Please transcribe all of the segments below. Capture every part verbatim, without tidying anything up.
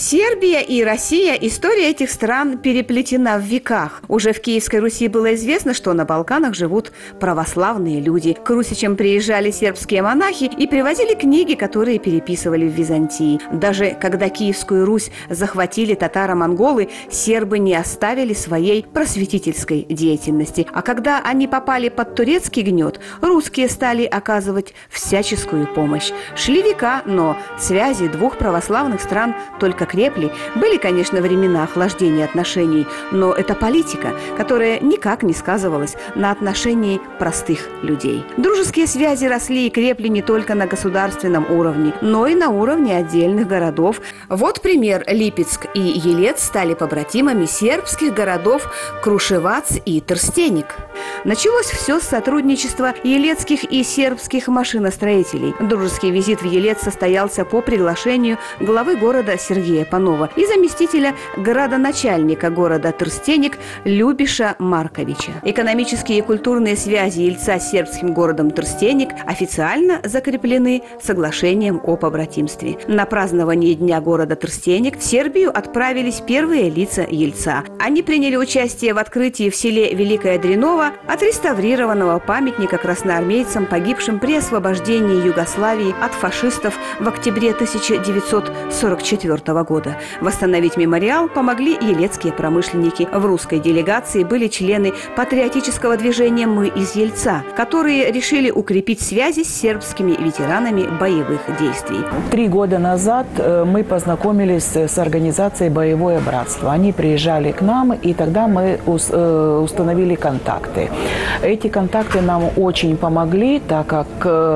Сербия и Россия, история этих стран переплетена в веках. Уже в Киевской Руси было известно, что на Балканах живут православные люди. К русичам приезжали сербские монахи и привозили книги, которые переписывали в Византии. Даже когда Киевскую Русь захватили татаро-монголы, сербы не оставили своей просветительской деятельности. А когда они попали под турецкий гнет, русские стали оказывать всяческую помощь. Шли века, но связи двух православных стран только крепли. Были, конечно, времена охлаждения отношений, но это политика, которая никак не сказывалась на отношении простых людей. Дружеские связи росли и крепли не только на государственном уровне, но и на уровне отдельных городов. Вот пример: Липецк и Елец стали побратимами сербских городов Крушевац и Трстеник. Началось все с сотрудничества елецких и сербских машиностроителей. Дружеский визит в Елец состоялся по приглашению главы города Сергея Панова и заместителя градоначальника города Трстеник Любиша Марковича. Экономические и культурные связи Ельца с сербским городом Трстеник официально закреплены соглашением о побратимстве. На празднование Дня города Трстеник в Сербию отправились первые лица Ельца. Они приняли участие в открытии в селе Великое Дреново отреставрированного памятника красноармейцам, погибшим при освобождении Югославии от фашистов в октябре тысяча девятьсот сорок четвёртого года. Восстановить мемориал помогли елецкие промышленники. В русской делегации были члены патриотического движения «Мы из Ельца», которые решили укрепить связи с сербскими ветеранами боевых действий. Три года назад мы познакомились с организацией «Боевое братство». Они приезжали к нам, и тогда мы установили контакты. Эти контакты нам очень помогли, так как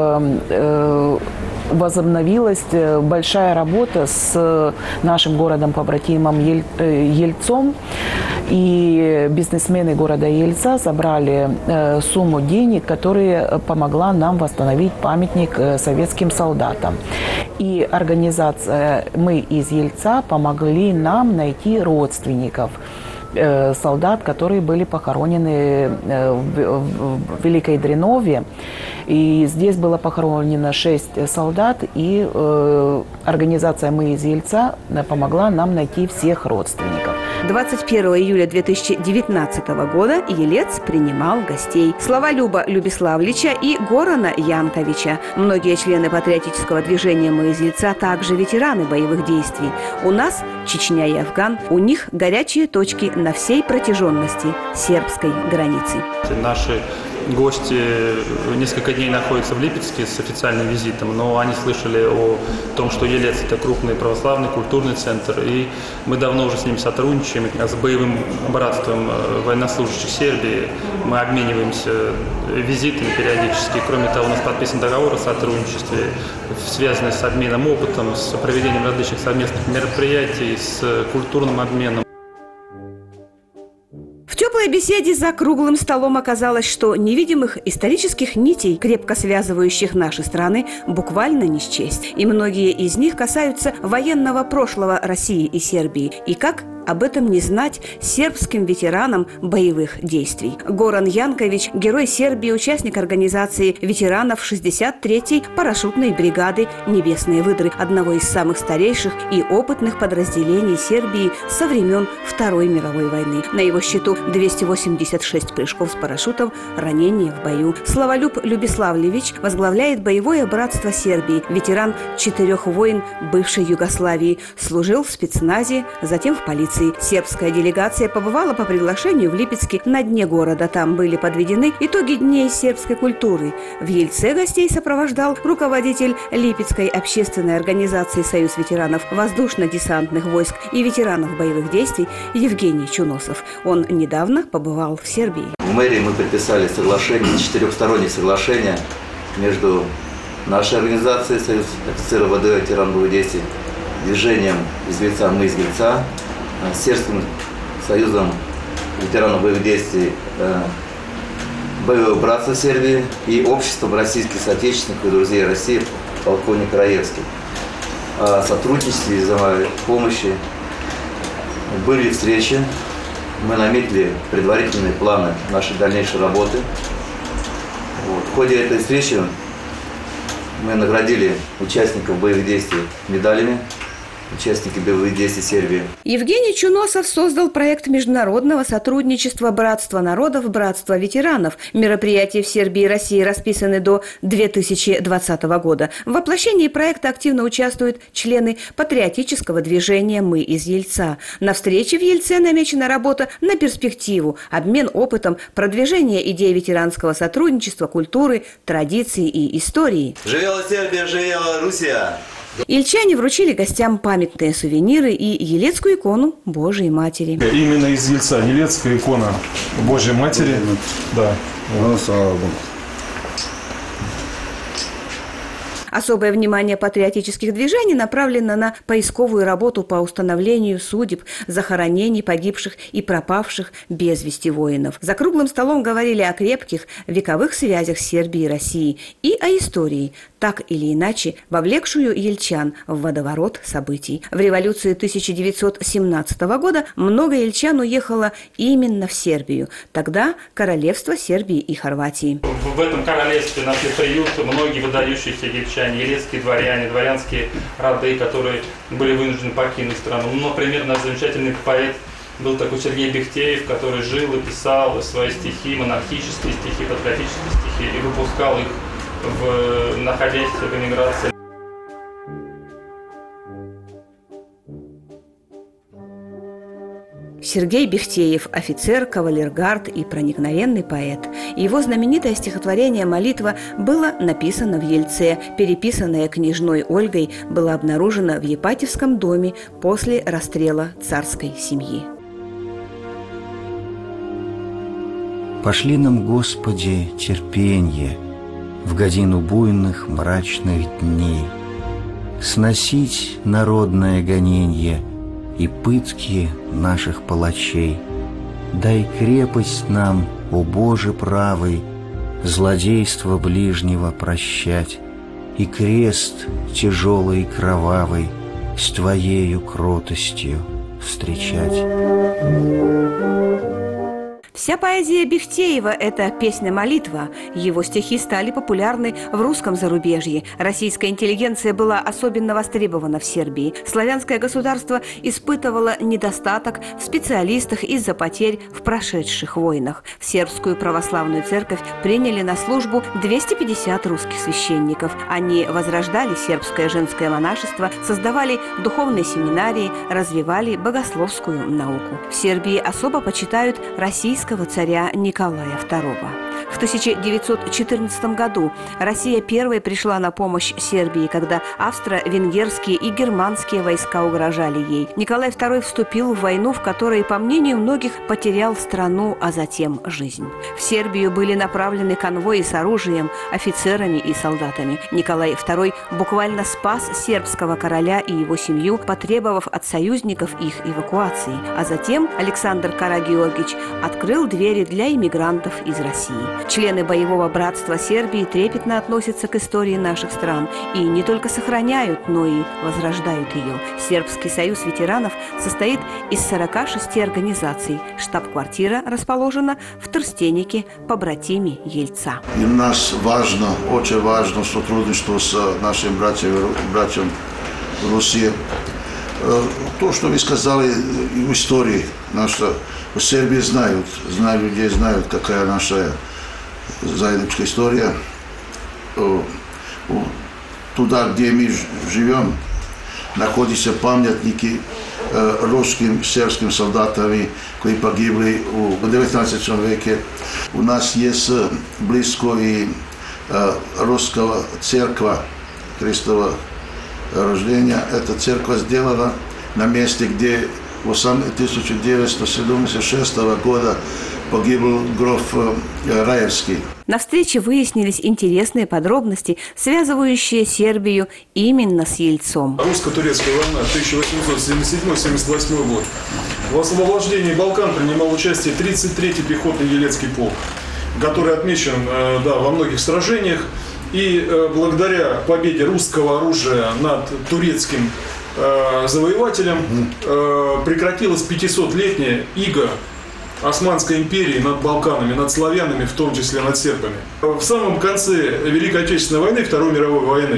э, возобновилась большая работа с нашим городом-побратимом Ель, Ельцом. И бизнесмены города Ельца собрали э, сумму денег, которая помогла нам восстановить памятник э, советским солдатам. И организация «Мы из Ельца» помогли нам найти родственников солдат, которые были похоронены в Великой Дренове. И здесь было похоронено шесть солдат, и организация «Мы из Ельца» помогла нам найти всех родственников. двадцать первого июля две тысячи девятнадцатого года Елец принимал гостей Славолюба Любиславлича и Горана Янковича. Многие члены патриотического движения «Мы из Ельца» также ветераны боевых действий. У нас Чечня и Афган, у них горячие точки на всей протяженности сербской границы. Наши гости несколько дней находятся в Липецке с официальным визитом, но они слышали о том, что Елец – это крупный православный культурный центр, и мы давно уже с ним сотрудничаем. С боевым братством военнослужащих Сербии мы обмениваемся визитами периодически. Кроме того, у нас подписан договор о сотрудничестве, связанный с обменом опытом, с проведением различных совместных мероприятий, с культурным обменом. В теплой беседе за круглым столом оказалось, что невидимых исторических нитей, крепко связывающих наши страны, буквально не счесть. И многие из них касаются военного прошлого России и Сербии. И как об этом не знать сербским ветеранам боевых действий? Горан Янкович – герой Сербии, участник организации ветеранов шестьдесят третьей парашютной бригады «Небесные выдры», одного из самых старейших и опытных подразделений Сербии со времен Второй мировой войны. На его счету двести восемьдесят шесть прыжков с парашютом, ранения в бою. Славолюб Любиславлевич возглавляет боевое братство Сербии, ветеран четырех войн бывшей Югославии, служил в спецназе, затем в полиции. Сербская делегация побывала по приглашению в Липецке на дне города. Там были подведены итоги дней сербской культуры. В Ельце гостей сопровождал руководитель Липецкой общественной организации «Союз ветеранов воздушно-десантных войск и ветеранов боевых действий» Евгений Чуносов. Он недавно побывал в Сербии. В мэрии мы подписали соглашение, четырехстороннее соглашение между нашей организацией «Союз офицеров ВД ветеранов боевых действий», движением из Ельца «Мы из Ельца», Сербским союзом ветеранов боевых действий «Боевое братство Сербии» и обществом российских соотечественников и друзей России полковник Раевский. О сотрудничестве и взаимопомощи. Были встречи, мы наметили предварительные планы нашей дальнейшей работы. Вот. В ходе этой встречи мы наградили участников боевых действий медалями участники боевых действий Сербии. Евгений Чуносов создал проект международного сотрудничества «Братство народов, Братство ветеранов». Мероприятия в Сербии и России расписаны до две тысячи двадцатого года. В воплощении проекта активно участвуют члены патриотического движения «Мы из Ельца». На встрече в Ельце намечена работа на перспективу, обмен опытом, продвижение идей ветеранского сотрудничества, культуры, традиций и истории. Живела Сербия, живела Руссия! Ильчане вручили гостям памятные сувениры и елецкую икону Божией Матери. Именно из Ельца елецкая икона Божьей Матери. Да. Ну, слава Богу. Особое внимание патриотических движений направлено на поисковую работу по установлению судеб, захоронений погибших и пропавших без вести воинов. За круглым столом говорили о крепких вековых связях Сербии и России и о истории, так или иначе вовлекшую ельчан в водоворот событий. В революцию тысяча девятьсот семнадцатого года много ельчан уехало именно в Сербию, тогда королевство Сербии и Хорватии. В этом королевстве нашли приют многие выдающиеся ельчане, елецкие дворяне, дворянские роды, которые были вынуждены покинуть страну. Ну, например, наш замечательный поэт был такой Сергей Бехтеев, который жил и писал свои стихи, монархические стихи, патриотические стихи, и выпускал их, в, находясь в эмиграции. Сергей Бехтеев – офицер, кавалергард и проникновенный поэт. Его знаменитое стихотворение «Молитва» было написано в Ельце, переписанное княжной Ольгой, было обнаружено в Епатьевском доме после расстрела царской семьи. Пошли нам, Господи, терпенье в годину буйных мрачных дней, сносить народное гоненье и пытки наших палачей. Дай крепость нам, о Боже правый, злодейство ближнего прощать и крест тяжелый и кровавый с Твоею кротостью встречать. Вся поэзия Бехтеева – это песня-молитва. Его стихи стали популярны в русском зарубежье. Российская интеллигенция была особенно востребована в Сербии. Славянское государство испытывало недостаток в специалистах из-за потерь в прошедших войнах. В сербскую православную церковь приняли на службу двести пятьдесят русских священников. Они возрождали сербское женское монашество, создавали духовные семинарии, развивали богословскую науку. В Сербии особо почитают российского царя Николая второго. В тысяча девятьсот четырнадцатом году Россия первой пришла на помощь Сербии, когда австро-венгерские и германские войска угрожали ей. Николай второй вступил в войну, в которой, по мнению многих, потерял страну, а затем жизнь. В Сербию были направлены конвои с оружием, офицерами и солдатами. Николай второй буквально спас сербского короля и его семью, потребовав от союзников их эвакуации. А затем Александр Карагеоргич открыл двери для иммигрантов из России. Члены боевого братства Сербии трепетно относятся к истории наших стран и не только сохраняют, но и возрождают ее. Сербский союз ветеранов состоит из сорока шести организаций. Штаб-квартира расположена в Трстенике, побратиме Ельца. И нас важно, очень важно сотрудничество с нашими братьями, братьями в России. То, что вы сказали в истории, наша в Сербии знают, знают людей, знают, какая наша заедничка история. Туда, где мы живем, находятся памятники русским, сербским солдатам, которые погибли в девятнадцатом веке. У нас есть близко и русская церковь Христова рождения. Эта церковь сделана на месте, где в тысяча девятьсот семьдесят шестого года погибл граф Раевский. На встрече выяснились интересные подробности, связывающие Сербию именно с Ельцом. Русско-турецкая война тысяча восемьсот семьдесят седьмой — семьдесят восьмой год. В освобождении Балкан принимал участие тридцать третий пехотный елецкий полк, который отмечен да, во многих сражениях. И благодаря победе русского оружия над турецким э, завоевателем э, прекратилась пятисотлетняя ига Османской империи над Балканами, над славянами, в том числе над сербами. В самом конце Великой Отечественной войны, Второй мировой войны,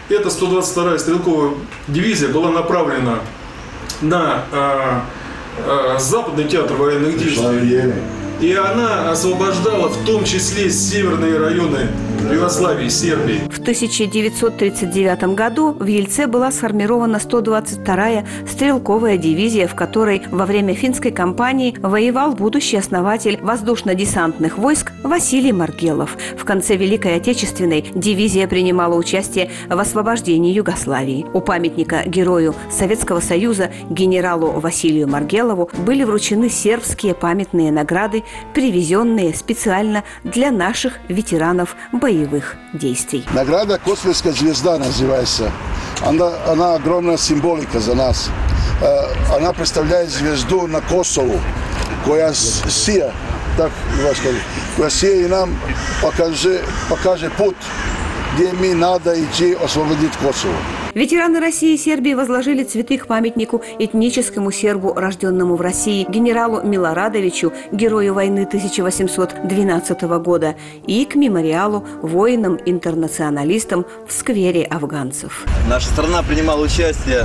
эта сто двадцать вторая стрелковая дивизия была направлена на а, а, Западный театр военных действий. И она освобождала в том числе северные районы Югославии, Сербии. В тысяча девятьсот тридцать девятом году в Ельце была сформирована сто двадцать вторая стрелковая дивизия, в которой во время финской кампании воевал будущий основатель воздушно-десантных войск Василий Маргелов. В конце Великой Отечественной дивизия принимала участие в освобождении Югославии. У памятника герою Советского Союза генералу Василию Маргелову были вручены сербские памятные награды, привезенные специально для наших ветеранов боевых действий. Награда «Космическая звезда» называется. Она, она огромная символика за нас. Она представляет звезду на Косово, которая сия, так которая сия и нам покажет, покажет путь, где мы надо идти освободить Косово. Ветераны России и Сербии возложили цветы к памятнику этническому сербу, рожденному в России, генералу Милорадовичу, герою войны тысяча восемьсот двенадцатого года, и к мемориалу воинам-интернационалистам в сквере афганцев. Наша страна принимала участие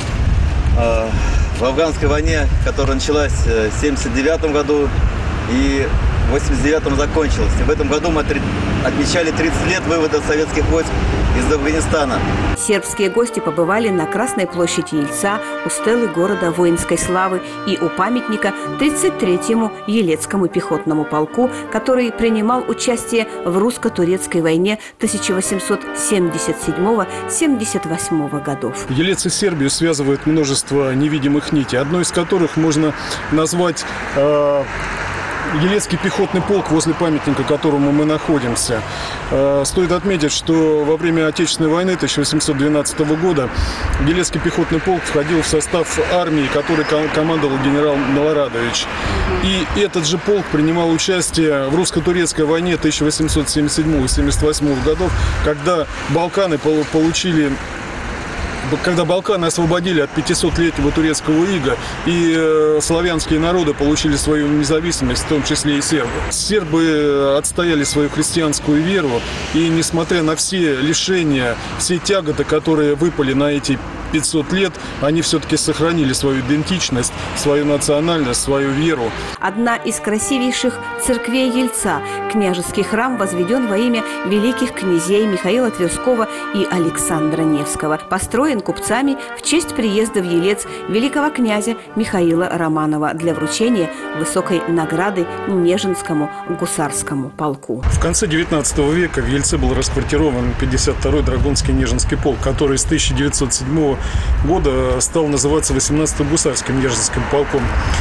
э, в афганской войне, которая началась в семьдесят девятом году и в восемьдесят девятом закончилась. И в этом году мы отмечали тридцать лет вывода советских войск из Афганистана. Сербские гости побывали на Красной площади Ельца, у стелы города воинской славы и у памятника тридцать третьему Елецкому пехотному полку, который принимал участие в русско-турецкой войне тысяча восемьсот семьдесят седьмого — семьдесят восьмого годов. Елец и Сербию связывает множество невидимых нитей, одной из которых можно назвать э Елецкий пехотный полк, возле памятника которому мы находимся. Стоит отметить, что во время Отечественной войны тысяча восемьсот двенадцатого года Елецкий пехотный полк входил в состав армии, которой командовал генерал Милорадович. И этот же полк принимал участие в русско-турецкой войне тысяча восемьсот семьдесят седьмого — семьдесят восьмого годов, когда Балканы получили Когда Балканы освободили от пятисотлетнего турецкого ига, и э, славянские народы получили свою независимость, в том числе и сербы. Сербы отстояли свою христианскую веру, и несмотря на все лишения, все тяготы, которые выпали на эти пятьсот лет, они все-таки сохранили свою идентичность, свою национальность, свою веру. Одна из красивейших церквей Ельца, княжеский храм, возведен во имя великих князей Михаила Тверского и Александра Невского. Построен купцами в честь приезда в Елец великого князя Михаила Романова для вручения высокой награды Нежинскому гусарскому полку. В конце девятнадцатого века в Ельце был расквартирован пятьдесят второй Драгунский Нежинский полк, который с тысяча девятьсот седьмого года стал называться восемнадцатым гусарским Нежинским полком.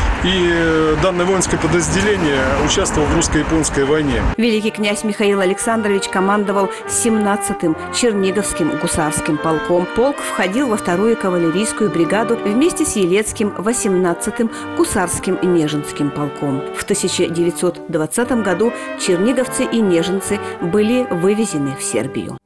И данное воинское подразделение участвовало в русско-японской войне. Великий князь Михаил Александрович командовал семнадцатым Черниговским гусарским полком. Полк входил во вторую кавалерийскую бригаду вместе с Елецким восемнадцатым гусарским Нежинским полком. В тысяча девятьсот двадцатом году черниговцы и нежинцы были вывезены в Сербию.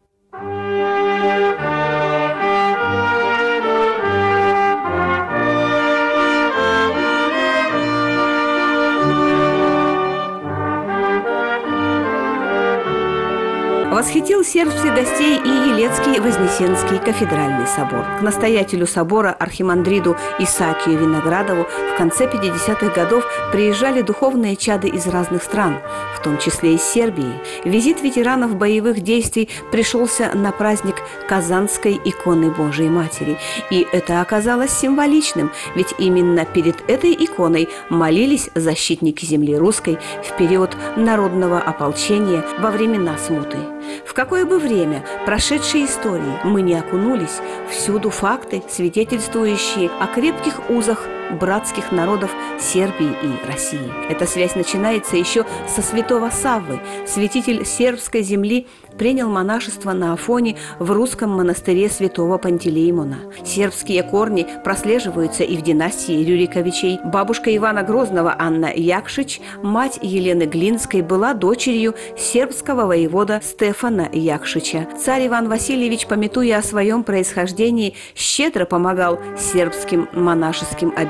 Восхитил сербских гостей и Елецкий Вознесенский кафедральный собор. К настоятелю собора архимандриду Исаакию Виноградову в конце пятидесятых годов приезжали духовные чады из разных стран, в том числе из Сербии. Визит ветеранов боевых действий пришелся на праздник Казанской иконы Божией Матери. И это оказалось символичным, ведь именно перед этой иконой молились защитники земли русской в период народного ополчения во времена смуты. В какое бы время прошедшей истории мы не окунулись, всюду факты, свидетельствующие о крепких узах братских народов Сербии и России. Эта связь начинается еще со святого Саввы. Святитель сербской земли принял монашество на Афоне в русском монастыре святого Пантелеймона. Сербские корни прослеживаются и в династии Рюриковичей. Бабушка Ивана Грозного Анна Якшич, мать Елены Глинской, была дочерью сербского воевода Стефана Якшича. Царь Иван Васильевич, памятуя о своем происхождении, щедро помогал сербским монашеским обителям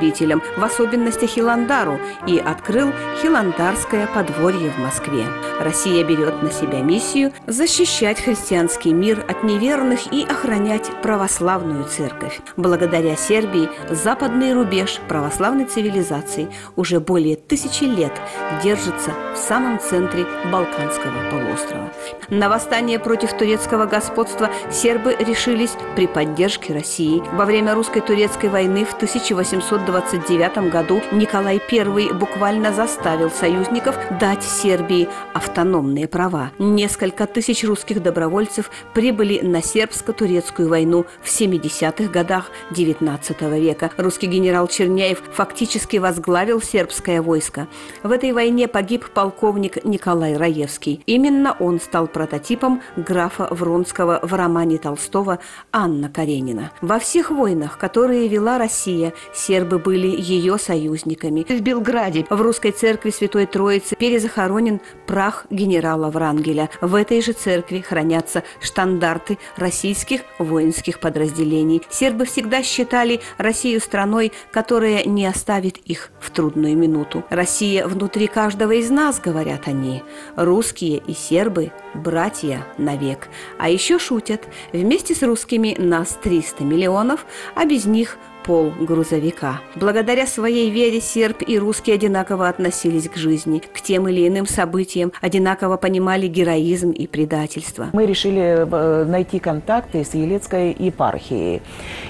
зрителям, в особенности Хиландару, и открыл Хиландарское подворье в Москве. Россия берет на себя миссию защищать христианский мир от неверных и охранять православную церковь. Благодаря Сербии западный рубеж православной цивилизации уже более тысячи лет держится в самом центре Балканского полуострова. На восстание против турецкого господства сербы решились при поддержке России. Во время русско-турецкой войны в тысяча восемьсот двадцать девятом году Николай Первый буквально заставил союзников дать Сербии автономные права. Несколько тысяч русских добровольцев прибыли на сербско-турецкую войну в семидесятых годах девятнадцатого века. Русский генерал Черняев фактически возглавил сербское войско. В этой войне погиб полковник Николай Раевский. Именно он стал прототипом графа Вронского в романе Толстого «Анна Каренина». Во всех войнах, которые вела Россия, сербы были ее союзниками. В Белграде, в русской церкви Святой Троицы, перезахоронен прах генерала Врангеля. В этой же церкви хранятся штандарты российских воинских подразделений. Сербы всегда считали Россию страной, которая не оставит их в трудную минуту. «Россия внутри каждого из нас», — говорят они. Русские и сербы — братья навек. А еще шутят: вместе с русскими нас триста миллионов, а без них пол грузовика. Благодаря своей вере серб и русские одинаково относились к жизни, к тем или иным событиям, одинаково понимали героизм и предательство. Мы решили найти контакты с Елецкой епархией.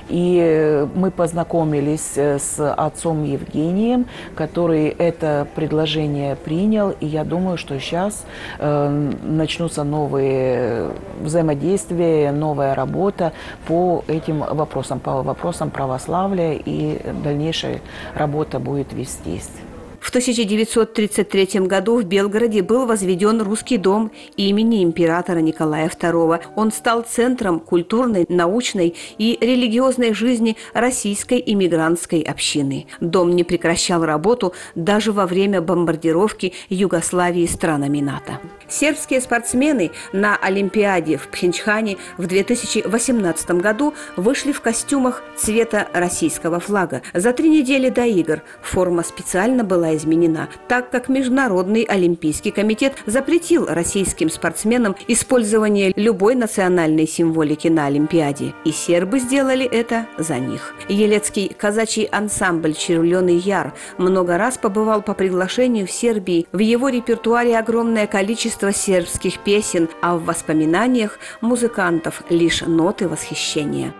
И мы познакомились с отцом Евгением, который это предложение принял. И я думаю, что сейчас э, начнутся новые взаимодействия, новая работа по этим вопросам, по вопросам православия, и дальнейшая работа будет вестись. В тысяча девятьсот тридцать третьем году в Белгороде был возведен русский дом имени императора Николая Второго. Он стал центром культурной, научной и религиозной жизни российской иммигрантской общины. Дом не прекращал работу даже во время бомбардировки Югославии странами НАТО. Сербские спортсмены на Олимпиаде в Пхенчхане в две тысячи восемнадцатом году вышли в костюмах цвета российского флага. За три недели до игр форма специально была изменена, так как Международный олимпийский комитет запретил российским спортсменам использование любой национальной символики на Олимпиаде. И сербы сделали это за них. Елецкий казачий ансамбль «Червленый яр» много раз побывал по приглашению в Сербии. В его репертуаре огромное количество сербских песен, а в воспоминаниях музыкантов лишь ноты восхищения.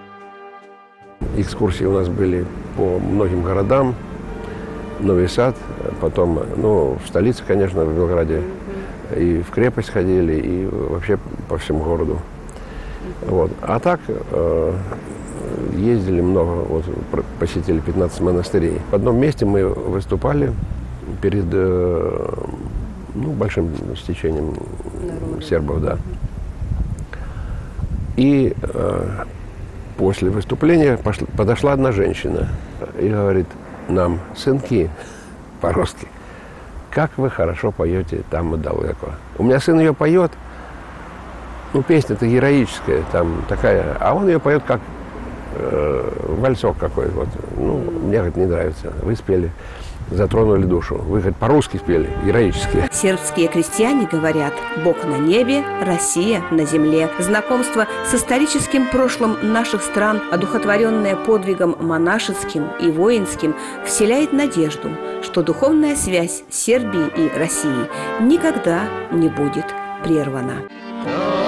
Экскурсии у нас были по многим городам. Новый Сад, потом, ну, в столице, конечно, в Белграде, и в крепость ходили, и вообще по всему городу. Вот. А так э, ездили много, вот, посетили пятнадцать монастырей. В одном месте мы выступали перед э, ну, большим стечением сербов, да. И э, после выступления пошла, подошла одна женщина и говорит нам: сынки, по-русски, как вы хорошо поете там и далеко. У меня сын ее поет, ну, песня-то героическая, там такая, а он ее поет как э, вальсок какой-то. Вот. Ну, мне, говорит, не нравится. Вы спели, затронули душу. Вы, говорит, по-русски спели, героически. Сербские крестьяне говорят: «Бог на небе, Россия на земле». Знакомство с историческим прошлым наших стран, одухотворенное подвигом монашеским и воинским, вселяет надежду, что духовная связь Сербии и России никогда не будет прервана.